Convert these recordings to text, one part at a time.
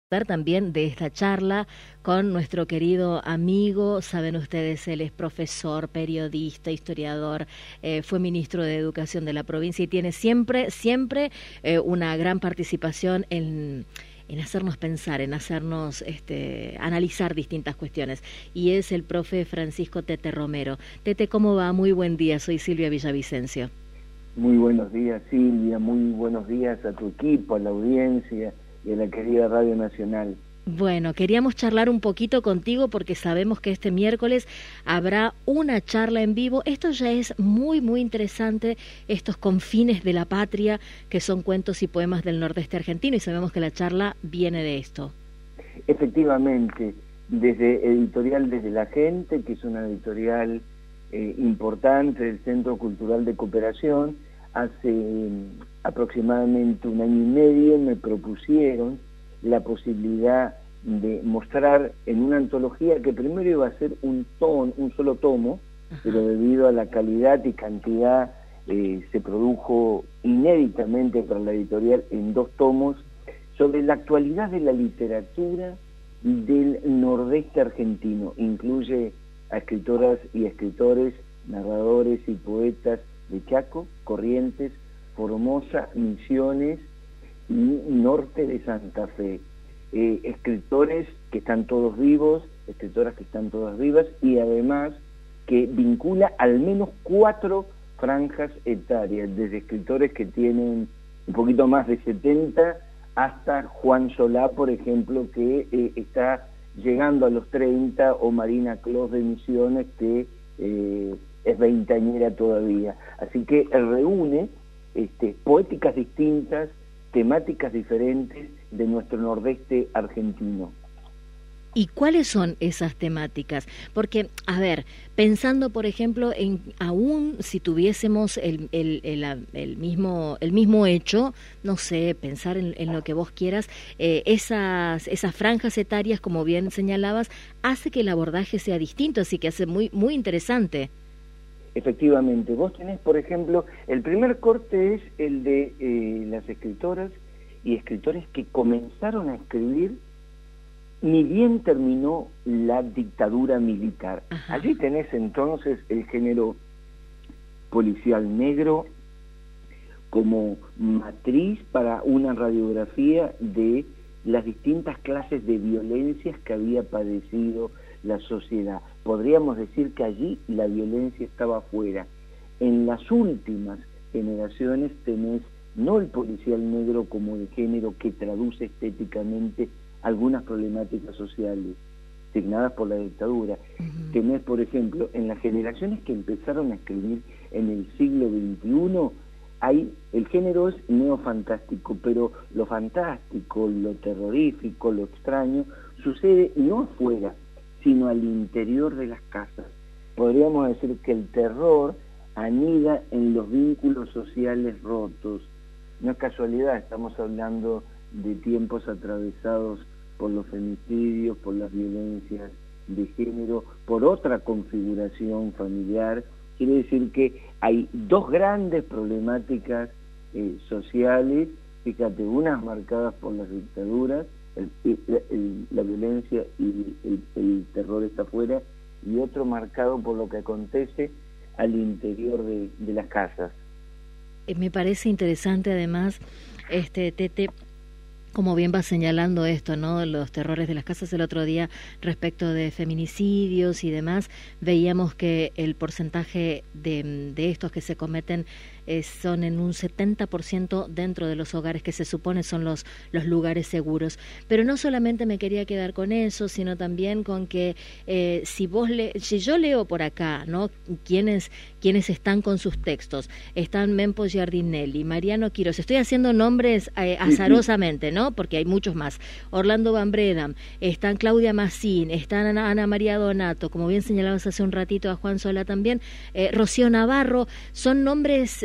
También de esta charla con nuestro querido amigo. Saben ustedes, él es profesor, periodista, historiador, fue ministro de Educación de la provincia y tiene siempre una gran participación en hacernos pensar, en hacernos analizar distintas cuestiones. Y es el profe Francisco Tete Romero. Tete, ¿cómo va? Muy buen día, soy Silvia Villavicencio. Muy buenos días, Silvia, muy buenos días a tu equipo, a la audiencia y a la querida Radio Nacional. Bueno, queríamos charlar un poquito contigo porque sabemos que este miércoles habrá una charla en vivo. Esto ya es muy interesante, estos confines de la patria, que son cuentos y poemas del nordeste argentino, y sabemos que la charla viene de esto. Efectivamente, desde Editorial Desde la Gente, que es una editorial importante del Centro Cultural de Cooperación, hace aproximadamente un año y medio me propusieron la posibilidad de mostrar en una antología que primero iba a ser un solo tomo, pero debido a la calidad y cantidad se produjo inéditamente para la editorial en 2 tomos, sobre la actualidad de la literatura del nordeste argentino. Incluye a escritoras y escritores, narradores y poetas de Chaco, Corrientes, Formosa, Misiones y norte de Santa Fe. Escritores que están todos vivos, escritoras que están todas vivas, y además que vincula al menos 4 franjas etarias, desde escritores que tienen un poquito más de 70 hasta Juan Solá, por ejemplo, que está llegando a los 30, o Marina Clos de Misiones, que es veinteañera todavía. Así que reúne poéticas distintas, temáticas diferentes de nuestro nordeste argentino. ¿Y cuáles son esas temáticas? Porque, a ver, pensando, por ejemplo, en aún si tuviésemos el mismo hecho, no sé, pensar en lo que vos quieras, esas franjas etarias, como bien señalabas, hace que el abordaje sea distinto, así que hace muy interesante. Efectivamente, vos tenés, por ejemplo, el primer corte es el de las escritoras y escritores que comenzaron a escribir ni bien terminó la dictadura militar. Ajá. Allí tenés entonces el género policial negro como matriz para una radiografía de las distintas clases de violencias que había padecido la sociedad. Podríamos decir que allí la violencia estaba afuera. En las últimas generaciones tenés no el policial negro como el género que traduce estéticamente algunas problemáticas sociales signadas por la dictadura. Tenés, por ejemplo, en las generaciones que empezaron a escribir en el siglo XXI, el género es neofantástico, pero lo fantástico, lo terrorífico, lo extraño, sucede no afuera, sino al interior de las casas. Podríamos decir que el terror anida en los vínculos sociales rotos. No es casualidad, estamos hablando de tiempos atravesados por los femicidios, por las violencias de género, por otra configuración familiar. Quiere decir que hay 2 grandes problemáticas sociales, fíjate, unas marcadas por las dictaduras, la violencia y el terror está afuera, y otro marcado por lo que acontece al interior de las casas. Me parece interesante además, Tete, como bien vas señalando esto, ¿no? Los terrores de las casas. El otro día, respecto de feminicidios y demás, veíamos que el porcentaje de estos que se cometen son en un 70% dentro de los hogares que se supone son los lugares seguros. Pero no solamente me quería quedar con eso, sino también con que si yo leo por acá, ¿no? Quienes están con sus textos, están Mempo Giardinelli, Mariano Quiros, estoy haciendo nombres azarosamente, ¿no? Porque hay muchos más. Orlando Van Bredam, están Claudia Massín, están Ana María Donato, como bien señalabas hace un ratito a Juan Solá también, Rocío Navarro, son nombres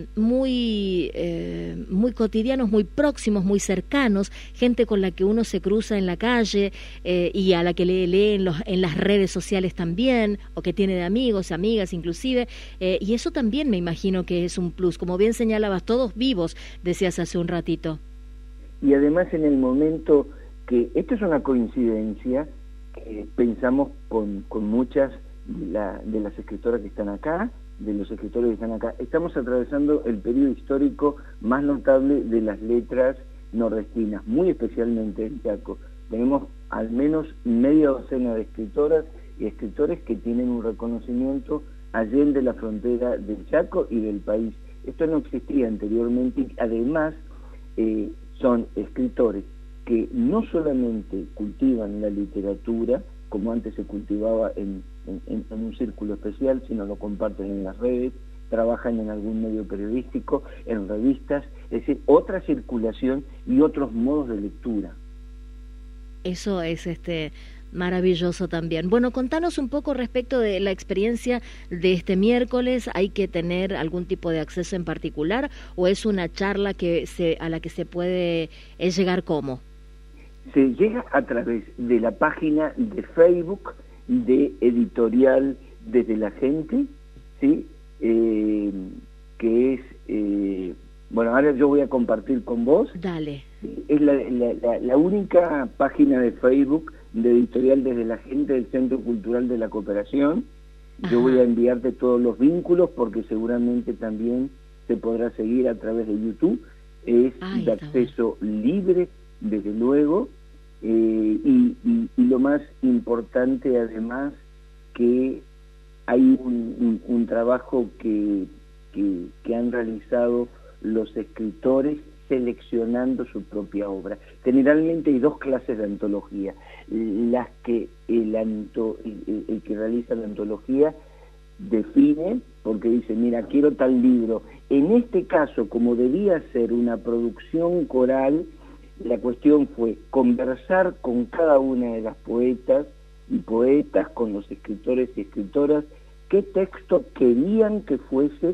muy cotidianos, muy próximos, muy cercanos, gente con la que uno se cruza en la calle y a la que lee en las redes sociales también, o que tiene de amigos, amigas inclusive, y eso también me imagino que es un plus, como bien señalabas, todos vivos, decías hace un ratito. Y además en el momento que esto es una coincidencia que pensamos con muchas de las escritoras que están acá, de los escritores que están acá. Estamos atravesando el periodo histórico más notable de las letras nordestinas, muy especialmente en Chaco. Tenemos al menos media docena de escritoras y escritores que tienen un reconocimiento allende la frontera del Chaco y del país. Esto no existía anteriormente y además son escritores que no solamente cultivan la literatura, como antes se cultivaba en un círculo especial, sino lo comparten en las redes, trabajan en algún medio periodístico, en revistas, es decir, otra circulación y otros modos de lectura. Eso es maravilloso también. Bueno, contanos un poco respecto de la experiencia de este miércoles. ¿Hay que tener algún tipo de acceso en particular o es una charla a la que se puede llegar cómo? Se llega a través de la página de Facebook de Editorial Desde la Gente, ¿sí? Que es, bueno, ahora yo voy a compartir con vos. Dale. Es la única página de Facebook de Editorial Desde la Gente del Centro Cultural de la Cooperación. Yo voy a enviarte todos los vínculos porque seguramente también se podrá seguir a través de YouTube. Es de acceso libre, desde luego, y lo más importante además que hay un trabajo que han realizado los escritores seleccionando su propia obra. Generalmente hay dos clases de antología, las que el que realiza la antología define, porque dice, mira, quiero tal libro. En este caso, como debía ser una producción coral, la cuestión fue conversar con cada una de las poetas y poetas, con los escritores y escritoras, qué texto querían que fuese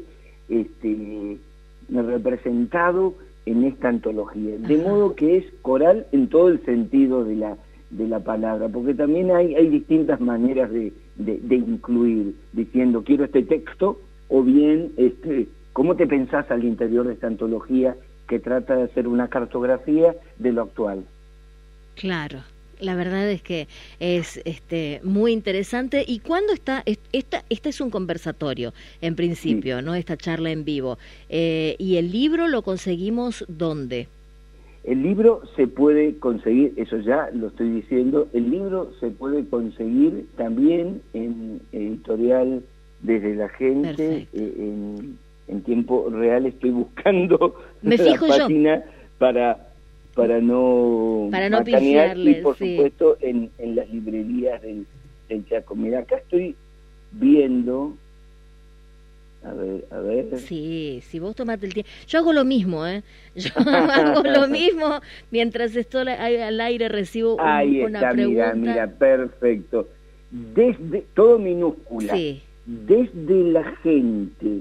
representado en esta antología, de modo que es coral en todo el sentido de la palabra, porque también hay distintas maneras de incluir, diciendo quiero este texto, o bien ¿cómo te pensás al interior de esta antología que trata de hacer una cartografía de lo actual? Claro. La verdad es que es muy interesante. ¿Y cuándo está? Este es un conversatorio, en principio, sí, ¿no? Esta charla en vivo. ¿Y el libro lo conseguimos dónde? El libro se puede conseguir, eso ya lo estoy diciendo, el libro se puede conseguir también en Editorial Desde la Gente, en tiempo real estoy buscando la página para no pifiarle, y por supuesto en las librerías del Chaco. Mira, acá estoy viendo, a ver. Sí, si vos tomate el tiempo. Yo hago lo mismo, yo hago lo mismo mientras estoy al aire, recibo una pregunta. Mira, perfecto. Desde, todo minúscula, sí. Desde la gente,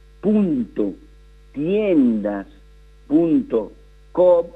tiendas.coop,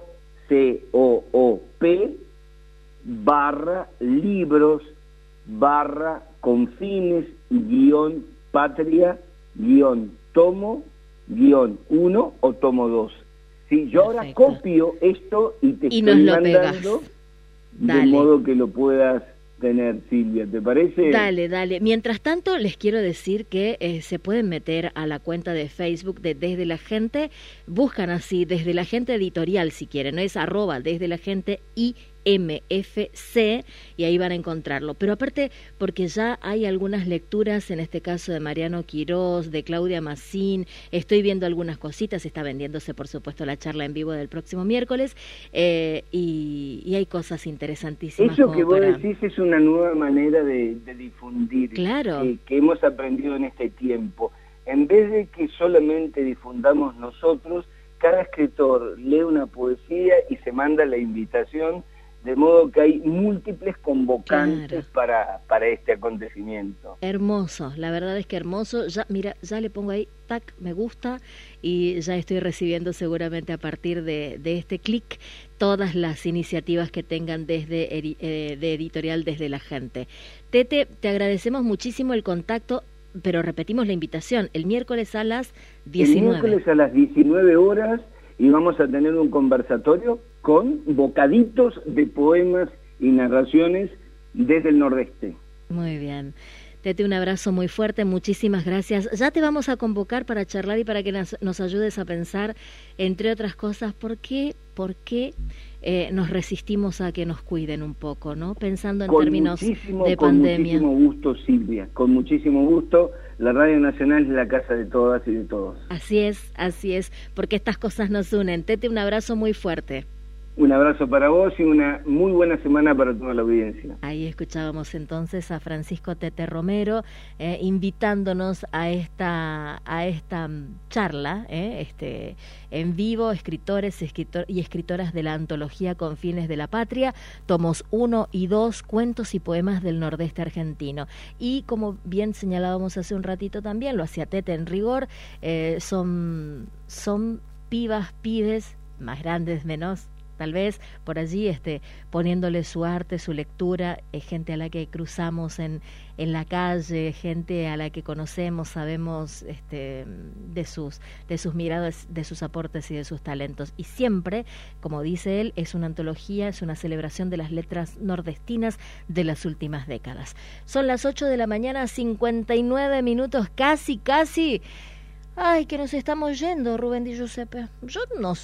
COOP/libros/confines-patria-tomo-1 o tomo 2. Sí, yo ahora copio esto y te estoy mandando de modo que lo puedas tener, Silvia, ¿te parece? Dale. Mientras tanto, les quiero decir que se pueden meter a la cuenta de Facebook de Desde la Gente, buscan así, Desde la Gente Editorial, si quieren, no es @ Desde la Gente IMFC, y ahí van a encontrarlo. Pero aparte, porque ya hay algunas lecturas, en este caso de Mariano Quirós, de Claudia Massín, estoy viendo algunas cositas, está vendiéndose por supuesto la charla en vivo del próximo miércoles, y hay cosas interesantísimas. Eso que vos decís es una nueva manera de difundir, claro, que hemos aprendido en este tiempo. En vez de que solamente difundamos nosotros, cada escritor lee una poesía y se manda la invitación, de modo que hay múltiples convocantes, claro, para este acontecimiento. Hermoso, la verdad es que hermoso. Ya, mira, ya le pongo ahí, tac, me gusta, y ya estoy recibiendo seguramente a partir de este clic todas las iniciativas que tengan de Editorial Desde la Gente. Tete, te agradecemos muchísimo el contacto, pero repetimos la invitación, el miércoles a las 19. El miércoles a las 19 horas, y vamos a tener un conversatorio con bocaditos de poemas y narraciones desde el Nordeste. Muy bien. Tete, un abrazo muy fuerte, muchísimas gracias. Ya te vamos a convocar para charlar y para que nos ayudes a pensar, entre otras cosas, por qué nos resistimos a que nos cuiden un poco, ¿no? Pensando en términos de pandemia. Con muchísimo gusto, Silvia, con muchísimo gusto. La Radio Nacional es la casa de todas y de todos. Así es, porque estas cosas nos unen. Tete, un abrazo muy fuerte. Un abrazo para vos y una muy buena semana para toda la audiencia. Ahí escuchábamos entonces a Francisco Tete Romero invitándonos a esta charla en vivo, escritores y escritoras de la antología Con Fines de la Patria, tomos 1 y 2, cuentos y poemas del Nordeste argentino. Y como bien señalábamos hace un ratito también, lo hacía Tete en rigor, son pibes, más grandes, menos, tal vez por allí poniéndole su arte, su lectura, gente a la que cruzamos en la calle, gente a la que conocemos, sabemos de sus miradas, de sus aportes y de sus talentos. Y siempre, como dice él, es una antología, es una celebración de las letras nordestinas de las últimas décadas. Son las 8 de la mañana, 59 minutos, casi. Ay, que nos estamos yendo, Rubén Di Giuseppe. Yo no sé.